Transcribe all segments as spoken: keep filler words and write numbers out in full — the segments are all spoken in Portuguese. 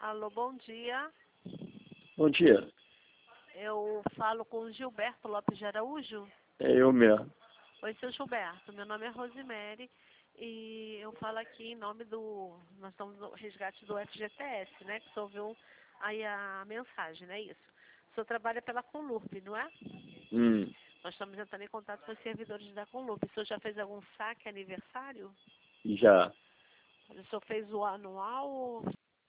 Alô, bom dia. Bom dia. Eu falo com o Gilberto Lopes de Araújo. É eu mesmo. Oi, seu Gilberto. Meu nome é Rosemary e eu falo aqui em nome do... Nós estamos no resgate do F G T S, né? Que o senhor ouviu aí a mensagem, não é isso? O senhor trabalha pela Conlurb, não é? Hum, Nós estamos entrando em contato com os servidores da Conlurb. O senhor já fez algum saque aniversário? já. O senhor fez o anual ou...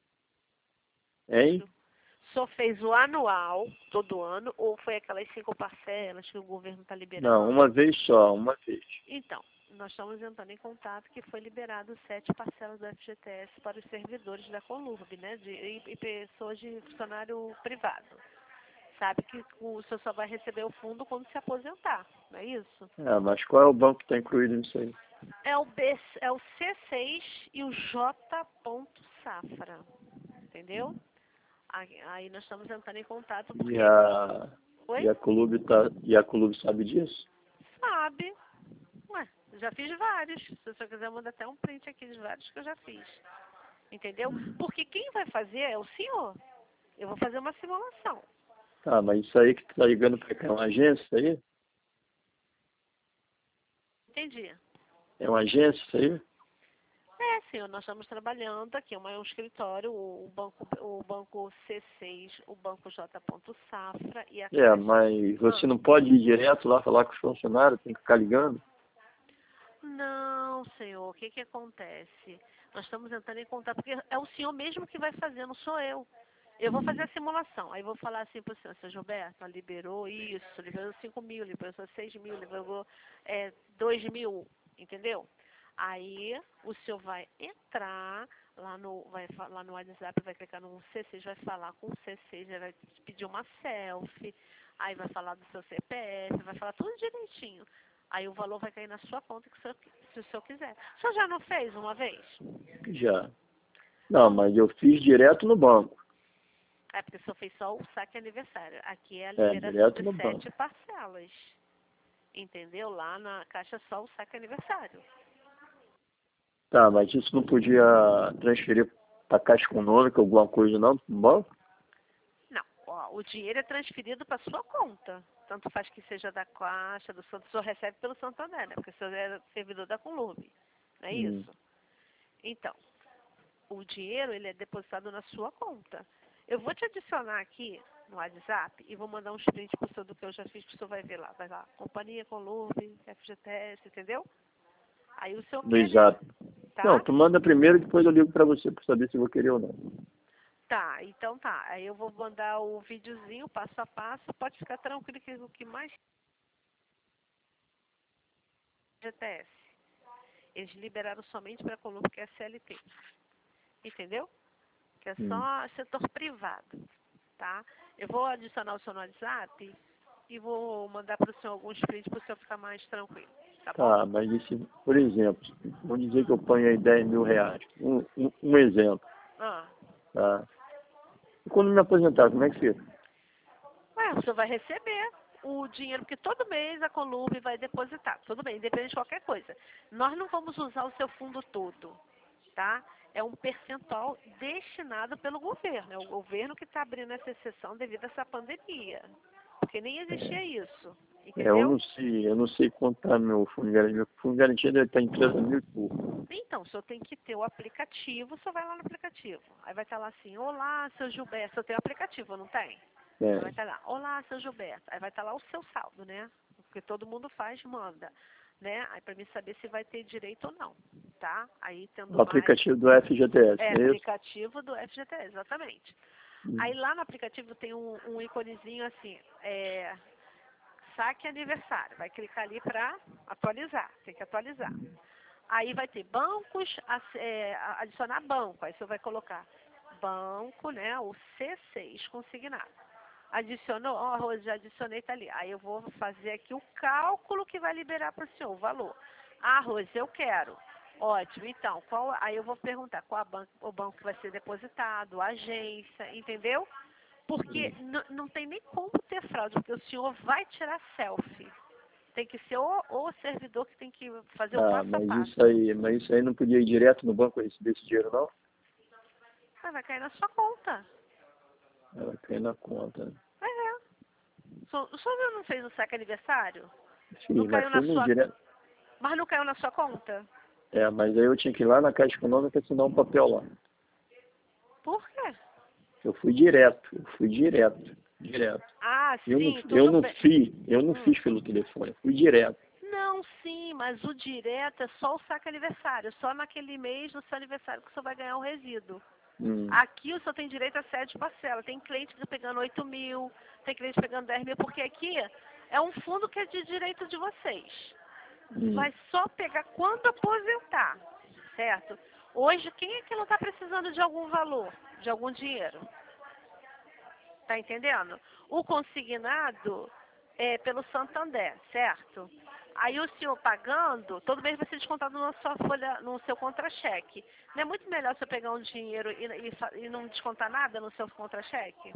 Hein? O senhor fez o anual, todo ano, ou foi aquelas cinco parcelas que o governo está liberando? Não, uma vez só, uma vez. Então, nós estamos entrando em contato que foi liberado sete parcelas do F G T S para os servidores da Conlurb, né? De, e, e pessoas de funcionário privado. Sabe que o senhor só vai receber o fundo quando se aposentar, não é isso? Ah, mas qual é o banco que está incluído nisso aí? É o, B, é o C seis e o J. Safra, entendeu? Aí, aí nós estamos entrando em contato E porque... a, Oi? e a Clube tá, e a Clube sabe disso? Sabe. Ué, já fiz vários. Se o senhor quiser, manda até um print aqui de vários que eu já fiz. Entendeu? Porque quem vai fazer é o senhor. Eu vou fazer uma simulação. Tá, mas isso aí que tu tá ligando pra cá é uma agência, isso aí? Entendi. É uma agência, isso aí? É, senhor, nós estamos trabalhando aqui, uma- um escritório, o banco, o banco C seis, o banco J. Safra e a É, Caixa. mas você Ah, não pode ir direto lá falar com os funcionários, tem que ficar ligando? não, senhor, o que que acontece? Nós estamos entrando em contato, porque é o senhor mesmo que vai fazer, não sou eu. Eu vou fazer a simulação, aí vou falar assim para o senhor, seu Gilberto, liberou isso, liberou cinco mil, liberou seis mil, liberou é, dois mil, entendeu? Aí o senhor vai entrar lá no, vai, fa- lá no WhatsApp, vai clicar no C seis, vai falar com o C seis, ele vai te pedir uma selfie, aí vai falar do seu C P F, vai falar tudo direitinho. Aí o valor vai cair na sua conta que o senhor, se o senhor quiser. O senhor já não fez uma vez? Já. Não, mas eu fiz direto no banco. É porque o senhor fez só o saque aniversário. Aqui é a É, liberação direto de no sete banco. parcelas. Entendeu? Lá na caixa só o saque aniversário. Tá, mas isso não podia transferir pra Caixa Econômica, alguma coisa não, no banco? Não, ó, o dinheiro é transferido para sua conta. Tanto faz que seja da Caixa, do Santo, o senhor recebe pelo Santander, né? Porque o senhor é servidor da Conlurb. Não é Hum. isso? Então, o dinheiro ele é depositado na sua conta. Eu vou te adicionar aqui no WhatsApp e vou mandar uns prints pro senhor do que eu já fiz, que o senhor vai ver lá. Vai lá, Companhia Conlurb, F G T S, entendeu? Aí o senhor No quer, né? exato. Não, Tá? tu manda primeiro e depois eu ligo pra você pra saber se eu vou querer ou não. Tá, então tá. Aí eu vou mandar o videozinho, passo a passo. Pode ficar tranquilo que o que mais G T S. Eles liberaram somente para a Colômbia, que é C L T. Entendeu? Que é Hum. só setor privado, tá? Eu vou adicionar o seu no WhatsApp e vou mandar para o senhor alguns prints para o senhor ficar mais tranquilo, tá bom? Tá, mas esse, por exemplo, vamos dizer que eu Hum. ponho aí dez mil reais. Um, um, um exemplo, Ah. tá? E quando me aposentar, como é que fica? Ué, o senhor vai receber o dinheiro, porque todo mês a Columbi vai depositar. Tudo bem, independente de qualquer coisa. Nós não vamos usar o seu fundo todo, tá? É um percentual destinado pelo governo. É o governo que está abrindo essa exceção devido a essa pandemia. Porque nem existia isso, É, eu entendeu? não sei, eu não sei quanto tá meu fundo de garantia. Meu fundo de garantia deve estar em treze mil e pouco. Então, o senhor tem que ter o aplicativo, o senhor vai lá no aplicativo. Aí vai estar lá assim, olá, seu Gilberto. Eu tenho aplicativo, não tem? Aí vai É, estar lá, olá, seu Gilberto. Aí vai estar lá o seu saldo, né? Porque todo mundo faz, manda, né? Aí para mim saber se vai ter direito ou não, tá? Aí tendo o mais, aplicativo do F G T S, é não é isso? aplicativo do F G T, exatamente. Aí Hum. lá no aplicativo tem um, um íconezinho assim, é, saque aniversário. Vai clicar ali para atualizar, tem que atualizar. Aí vai ter bancos, a- é, adicionar banco. Aí você vai colocar banco, né? O C seis consignado. Adicionou, ó, Rose, já adicionei, tá ali. Aí eu vou fazer aqui o cálculo que vai liberar para o senhor, o valor. Ah, Rose, eu quero. Ótimo, então, qual, aí eu vou perguntar qual a ban o banco que vai ser depositado, a agência, entendeu? Porque n- não tem nem como ter fraude, porque o senhor vai tirar selfie. Tem que ser o, o servidor que tem que fazer o Ah, passo a mas isso passo. aí, mas isso aí não podia ir direto no banco receber esse dinheiro, não? Ah, vai cair na sua conta. Ela cai na conta. Né? É. So- O senhor não fez o saque aniversário? Sim, Não mas caiu na foi no sua... direto. Mas não caiu na sua conta? É, mas aí eu tinha que ir lá na Caixa Econômica assinar um papel lá. Por quê? Eu fui direto, eu fui direto, direto. Ah, Eu não, sim, eu tudo não bem. fiz, eu não Hum. fiz pelo telefone, eu fui direto. Não, sim, mas o direto é só o saque aniversário. Só naquele mês do seu aniversário que o senhor vai ganhar um resíduo. Hum, Aqui o senhor tem direito a sete parcelas. Tem cliente que tá pegando oito mil, tem cliente pegando dez mil, porque aqui é um fundo que é de direito de vocês. hum. Vai só pegar quando aposentar, certo? Hoje, quem é que não está precisando de algum valor, de algum dinheiro? Tá entendendo? O consignado é pelo Santander, certo? Aí o senhor pagando, todo mês vai ser descontado na sua folha, no seu contra-cheque. Não é muito melhor você pegar um dinheiro e, e, fa- e não descontar nada no seu contra-cheque?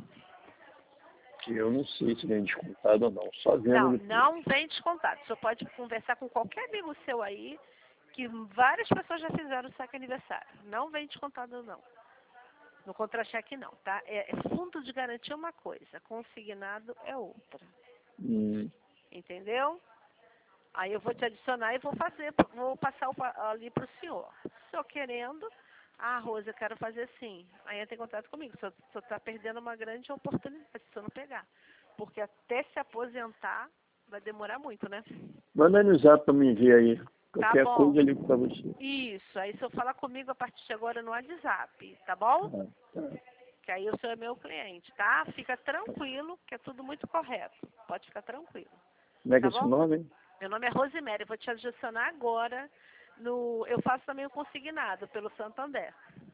Que eu não sei se vem descontado ou não, só vendo Não, depois. não vem descontado. O senhor pode conversar com qualquer amigo seu aí, que várias pessoas já fizeram o saque aniversário. Não vem descontado, não. No contra-cheque, não, tá? É, é fundo de garantia é uma coisa, consignado é outra. Hum, Entendeu? Aí eu vou te adicionar e vou fazer, vou passar o pa- ali para o senhor. Se o senhor querendo, ah, Rosa, eu quero fazer assim. Aí entra em contato comigo. O senhor está perdendo uma grande oportunidade se o senhor não pegar. Porque até se aposentar vai demorar muito, né? manda no zap pra mim ver aí. Tá Qualquer bom. coisa eu ligo pra você. Isso. Aí o senhor fala comigo a partir de agora no WhatsApp, tá bom? Ah, tá. Que aí o senhor é meu cliente, tá? Fica tranquilo, que é tudo muito correto. Pode ficar tranquilo. Como é que Tá é esse bom? nome, hein? Meu nome é Rosemary, eu vou te adicionar agora no... Eu faço também o consignado pelo Santander,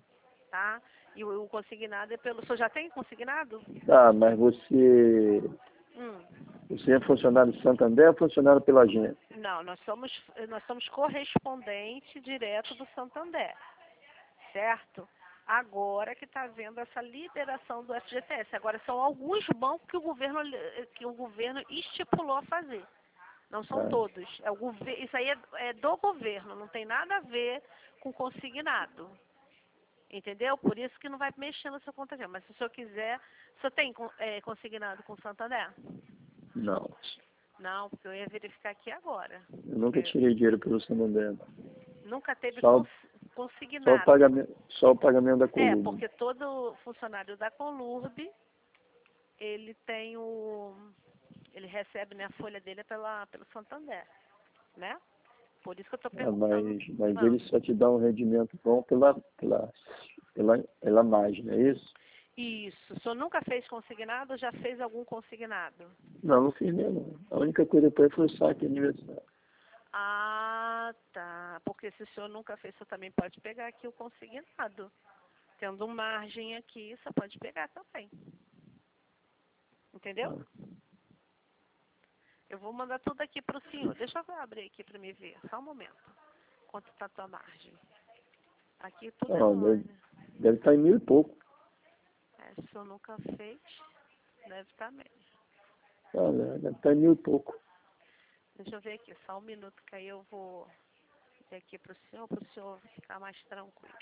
tá? E o, o consignado é pelo... O senhor já tem consignado? Tá, mas você, Hum. você é funcionário do Santander ou funcionário pela agência? Não, nós somos, nós somos correspondente direto do Santander, certo? Agora que está havendo essa liberação do F G T S. Agora são alguns bancos que o governo, que o governo estipulou a fazer. Não são Ah, todos. É o gover- Isso aí é, é do governo, não tem nada a ver com consignado. Entendeu? Por isso que não vai mexer no seu conta. Mas se o senhor quiser, o senhor tem con- é, consignado com o Santander? não. Não, porque eu ia verificar aqui agora. Eu nunca Porque tirei dinheiro pelo Santander. nunca teve Só, cons- só, o consignado. pagamento, só o pagamento da É, coluna. porque todo funcionário da Colurb, ele tem o... Ele recebe, né, a folha dele pela, pelo Santander, né? Por isso que eu estou Ah, perguntando. mas, mas Ah. ele só te dá um rendimento bom pela, pela, pela, pela margem, não é isso? Isso. O senhor nunca fez consignado ou já fez algum consignado? Não, não fiz mesmo. A única coisa que eu foi o saque de aniversário. Ah, tá. Porque se o senhor nunca fez, o senhor também pode pegar aqui o consignado. Tendo margem aqui, você pode pegar também. Entendeu? Ah, Eu vou mandar tudo aqui para o senhor. Deixa eu abrir aqui para me ver. Só um momento. Quanto está a tua margem? Aqui tudo é não, no deve, ano. deve estar em mil e pouco. É, se o senhor nunca fez, deve estar menos. Ah, né, deve estar em mil e pouco. Deixa eu ver aqui, só um minuto que aí eu vou ver aqui para o senhor, para o senhor ficar mais tranquilo.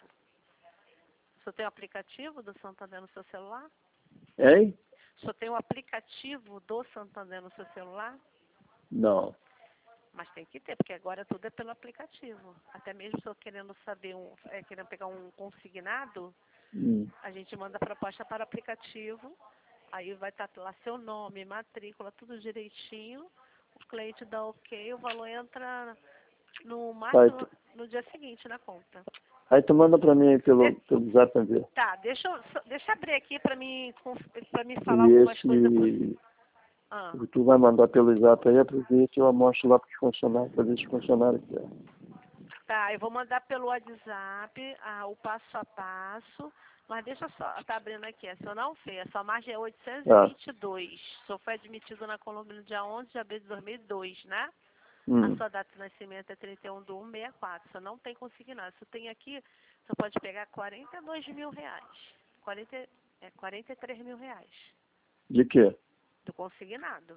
O senhor tem o aplicativo do Santander no seu celular? Hein? O senhor tem o aplicativo do Santander no seu celular? Não. Mas tem que ter, porque agora tudo é pelo aplicativo. Até mesmo se eu querendo saber, um, é, querendo pegar um consignado, Hum. a gente manda a proposta para o aplicativo, aí vai estar lá seu nome, matrícula, tudo direitinho. O cliente dá ok, o valor entra no Aí, máximo tu, no dia seguinte na conta. aí tu manda pra mim aí pelo, De- pelo zap pra ver. Tá, deixa eu, só- deixa eu abrir aqui para mim, para me falar E algumas coisas pro esse, ah, o que tu vai mandar pelo zap aí é pra ver se eu amostro lá pros funcionários, pra ver se os funcionários querem. Tá, eu vou mandar pelo WhatsApp ah, o passo a passo, mas deixa eu só, tá abrindo aqui, a senhor não fez, a sua margem é oitocentos e vinte e dois. O senhor foi admitido na Colômbia no dia onze de abril de dois mil e dois, né? A Hum. sua data de nascimento é trinta e um de um de sessenta e quatro. O senhor não tem consignado. Se tem aqui, o senhor pode pegar quarenta e dois mil reais. quarenta, é, quarenta e três mil reais De quê? do consignado.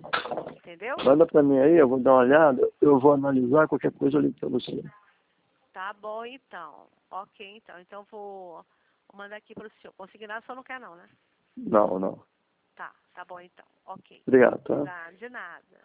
Entendeu? Manda pra mim aí, eu vou dar uma olhada, eu vou analisar, qualquer coisa eu ligo pra você. Tá bom, então. Ok, então. Então, vou vou mandar aqui para o senhor. Consignar, o senhor não quer, não, né? Não, não. Tá, tá bom, então. Ok. Obrigado, tá? Tá, de nada.